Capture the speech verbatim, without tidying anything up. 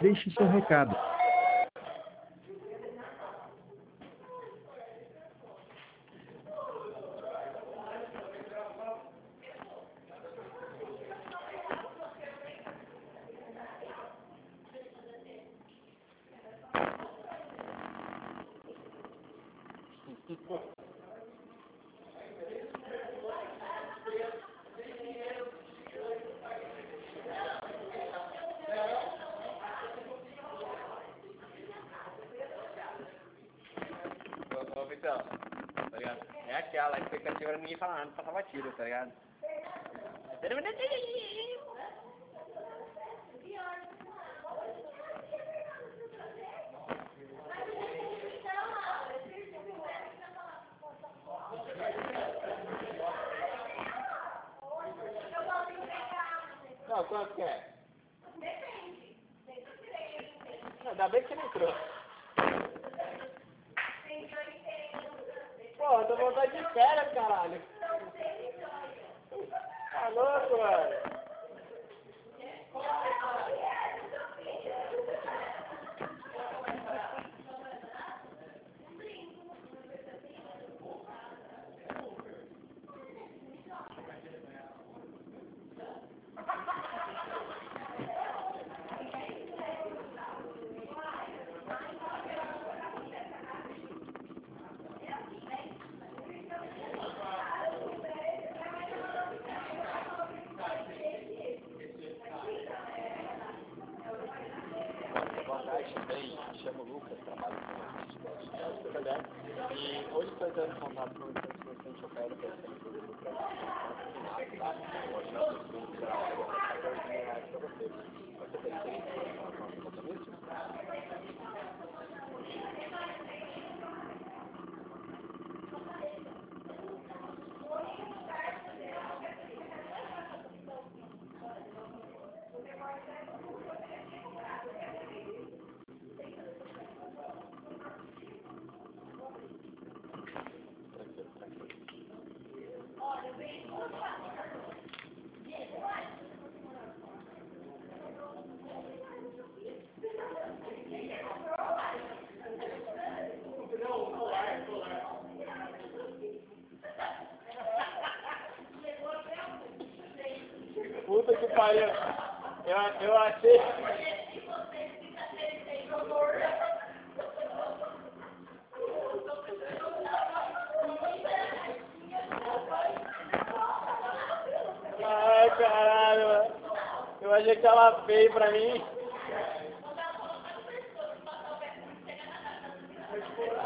deixe seu recado. Ô, Vitão, tá ligado? É aquela, a expectativa era ninguém falar nada, passar batido, tá ligado? Não, quanto que é? Depende. Não, ainda bem que você não entrou. Pô, eu tô com vontade de férias, caralho. Tá louco, mano? Bem, me chamo Lucas, trabalho com a e hoje estou entrando em contato com o presidente Opera, que é o centro do Brasil, tá? Hoje nós estamos para quatorze mil reais para você. Você tem interesse em falar com o compromisso? Puta que pariu. Eu, eu achei. Ai, caralho, mano. Eu achei que tava feio pra mim.